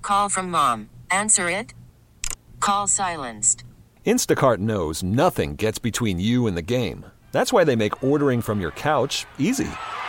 call from mom. Answer it. Call silenced. Instacart knows nothing gets between you and the game. That's why they make ordering from your couch easy.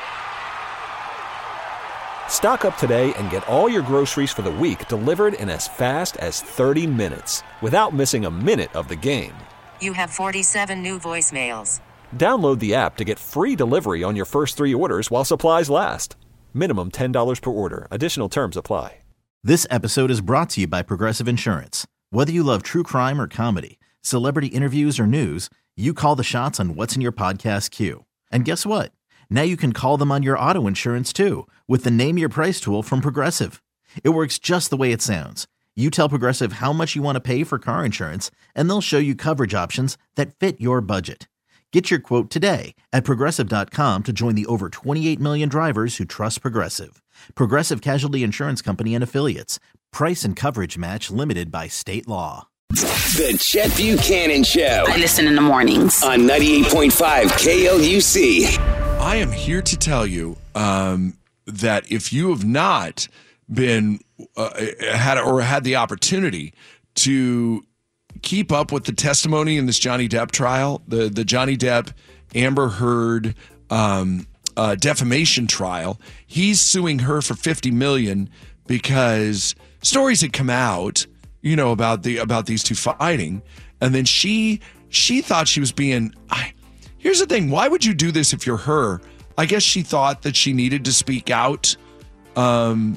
Stock up today and get all your groceries for the week delivered in as fast as 30 minutes without missing a minute of the game. You have 47 new voicemails. Download the app to get free delivery on your first 3 orders while supplies last. Minimum $10 per order. Additional terms apply. This episode is brought to you by Progressive Insurance. Whether you love true crime or comedy, celebrity interviews or news, you call the shots on what's in your podcast queue. And guess what? Now you can call them on your auto insurance too with the Name Your Price tool from Progressive. It works just the way it sounds. You tell Progressive how much you want to pay for car insurance, and they'll show you coverage options that fit your budget. Get your quote today at Progressive.com to join the over 28 million drivers who trust Progressive. Progressive Casualty Insurance Company and Affiliates. Price and coverage match limited by state law. The Chet Buchanan Show. I listen in the mornings. On 98.5 KLUC. I am here to tell you that if you have not been had the opportunity to keep up with the testimony in this Johnny Depp trial, the Johnny Depp Amber Heard defamation trial, he's suing her for $50 million because stories had come out, you know, about these two fighting, and then she thought she was being. Here's the thing: why would you do this if you're her? I guess she thought that she needed to speak out, and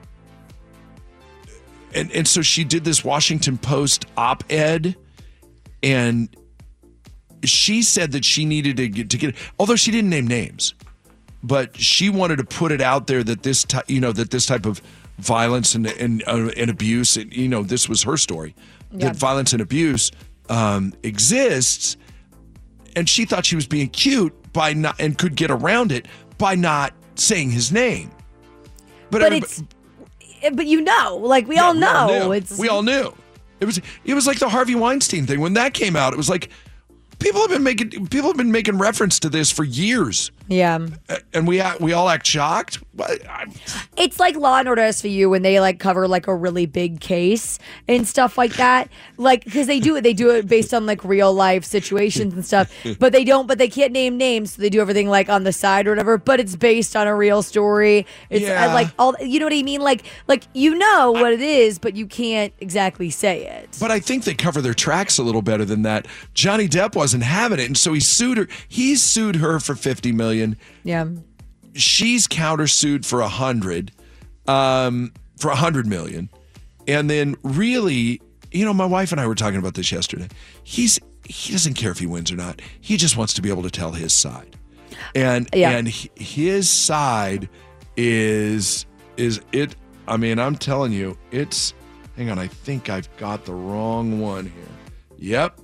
so she did this Washington Post op-ed, and she said that she needed to get, although she didn't name names, but she wanted to put it out there that this type of violence and abuse, and, you know, this was her story, that violence and abuse exists, and she thought she was being cute by not, and could get around it by not saying his name. But you know, like we all know, we all knew. It was like the Harvey Weinstein thing. When that came out, it was like people have been making reference to this for years. Yeah. And we all act shocked. It's like Law and Order SVU when they like cover like a really big case and stuff like that. Like, because they do it based on like real life situations and stuff. But they can't name names, so they do everything like on the side or whatever. But it's based on a real story. It's like all, you know what I mean? Like you know what it is, but you can't exactly say it. But I think they cover their tracks a little better than that. Johnny Depp wasn't having it, and so he sued her. He sued her for $50 million. Yeah. She's countersued for $100 million. And then really, you know, my wife and I were talking about this yesterday. He doesn't care if he wins or not. He just wants to be able to tell his side. And his side is it. I mean, I'm telling you, it's, hang on, I think I've got the wrong one here. Yep.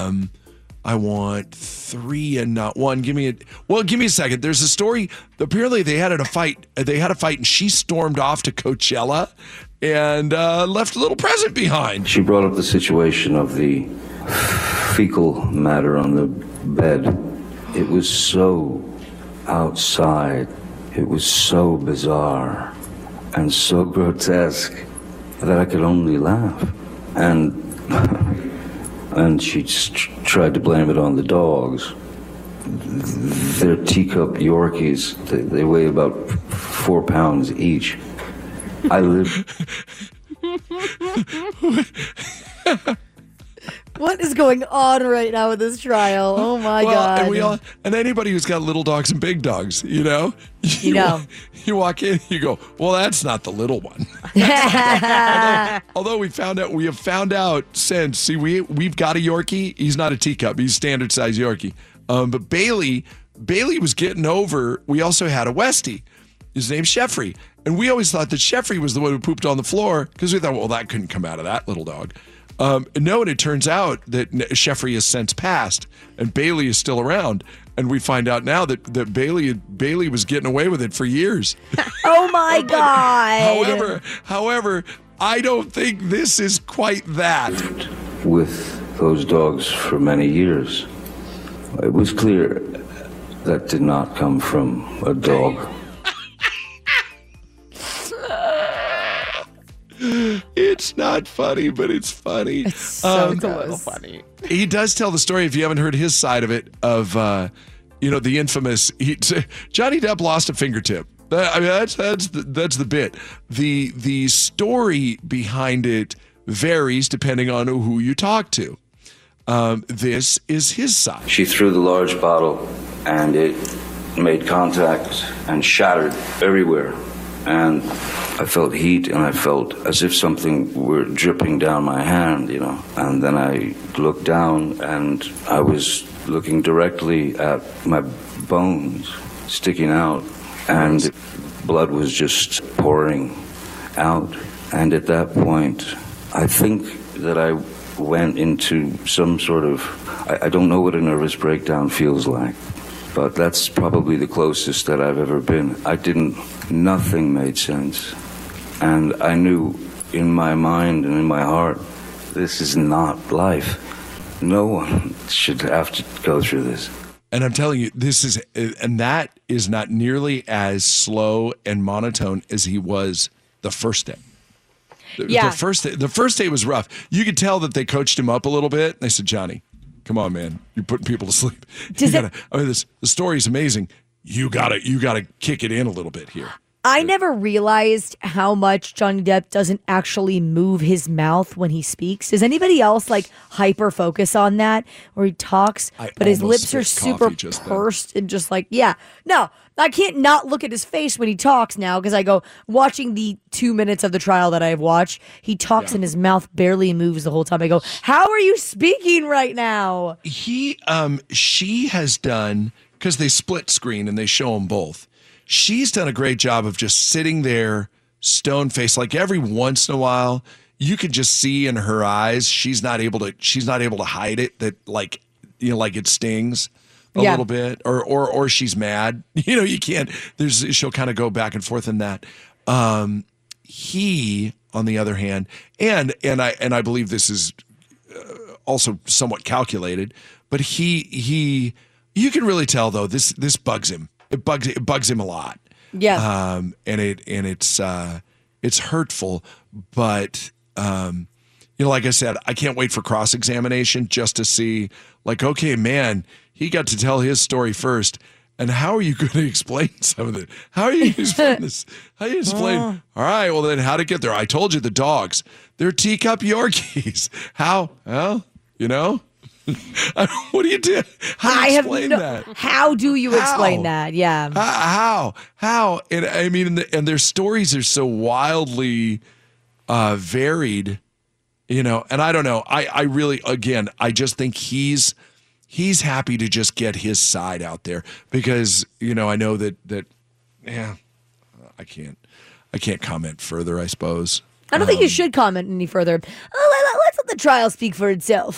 I want 3 and not 1. Give me a second. There's a story. Apparently they had a fight and she stormed off to Coachella and left a little present behind. She brought up the situation of the fecal matter on the bed. It was so outside. It was so bizarre and so grotesque that I could only laugh. And she tried to blame it on the dogs. They're teacup Yorkies. They weigh about 4 pounds each. I live... What is going on right now with this trial? Oh my God. And anybody who's got little dogs and big dogs, you know? You walk in, you go, well, that's not the little one. although we have found out since, see, we've got a Yorkie. He's not a teacup. He's standard size Yorkie. But Bailey was getting over. We also had a Westie. His name's Sheffrey. And we always thought that Sheffrey was the one who pooped on the floor because we thought, well, that couldn't come out of that little dog. No, and it turns out that Sheffrey has since passed and Bailey is still around. And we find out now that Bailey was getting away with it for years. Oh my God. However, I don't think this is quite that. With those dogs for many years. It was clear that did not come from a dog. It's not funny, but it's funny. It's so It's a little funny. He does tell the story, if you haven't heard his side of it, of the infamous Johnny Depp lost a fingertip. That's the bit. The story behind it varies depending on who you talk to. This is his side. She threw the large bottle, and it made contact and shattered everywhere. And I felt heat, and I felt as if something were dripping down my hand, And then I looked down, and I was looking directly at my bones sticking out, and blood was just pouring out. And at that point, I think that I went into some sort of, I don't know what a nervous breakdown feels like, but that's probably the closest that I've ever been. Nothing made sense. And I knew in my mind and in my heart, this is not life. No one should have to go through this. And I'm telling you, that is not nearly as slow and monotone as he was the first day. The first day was rough. You could tell that they coached him up a little bit. They said, Johnny, come on, man. You're putting people to sleep. The story's amazing. You gotta kick it in a little bit here. I never realized how much Johnny Depp doesn't actually move his mouth when he speaks. Does anybody else hyper focus on that where he talks, but his lips are super pursed and just no, I can't not look at his face when he talks now because I go watching the 2 minutes of the trial that I've watched. He talks and his mouth barely moves the whole time. I go, how are you speaking right now? She has done, because they split screen and they show them both. She's done a great job of just sitting there, stone faced. Like every once in a while, you could just see in her eyes she's not able to hide it. That it stings a little bit, or she's mad. You can't. She'll kind of go back and forth in that. He, on the other hand, and I believe this is also somewhat calculated, but he you can really tell though this bugs him. It bugs him a lot. Yeah. It's hurtful, but like I said, I can't wait for cross-examination just to see okay, man, he got to tell his story first. And how are you going to explain some of it? How are you going to explain this? How are you explain? All right, well then how'd it get there? I told you the dogs. They're teacup Yorkies. How? Well, what do you do? How do you explain that? How do you explain that? Yeah. How? And I mean, and their stories are so wildly varied, and I don't know. I really, again, I just think he's happy to just get his side out there because, I know that I can't comment further, I suppose. I don't think you should comment any further. Let's let the trial speak for itself.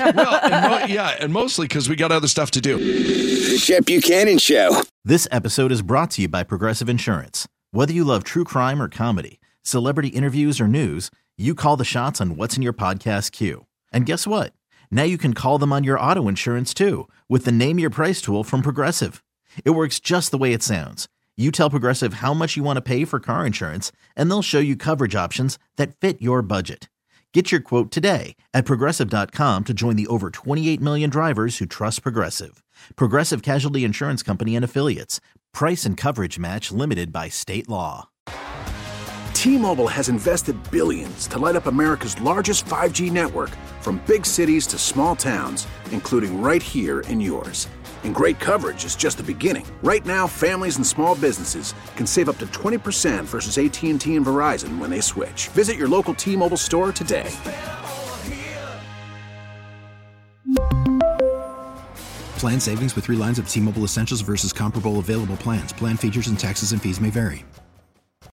And mostly because we got other stuff to do. The Chet Buchanan Show. This episode is brought to you by Progressive Insurance. Whether you love true crime or comedy, celebrity interviews or news, you call the shots on what's in your podcast queue. And guess what? Now you can call them on your auto insurance too with the Name Your Price tool from Progressive. It works just the way it sounds. You tell Progressive how much you want to pay for car insurance, and they'll show you coverage options that fit your budget. Get your quote today at Progressive.com to join the over 28 million drivers who trust Progressive. Progressive Casualty Insurance Company and Affiliates. Price and coverage match limited by state law. T-Mobile has invested billions to light up America's largest 5G network, from big cities to small towns, including right here in yours. And great coverage is just the beginning. Right now, families and small businesses can save up to 20% versus AT&T and Verizon when they switch. Visit your local T-Mobile store today. Plan savings with 3 lines of T-Mobile Essentials versus comparable available plans. Plan features and taxes and fees may vary.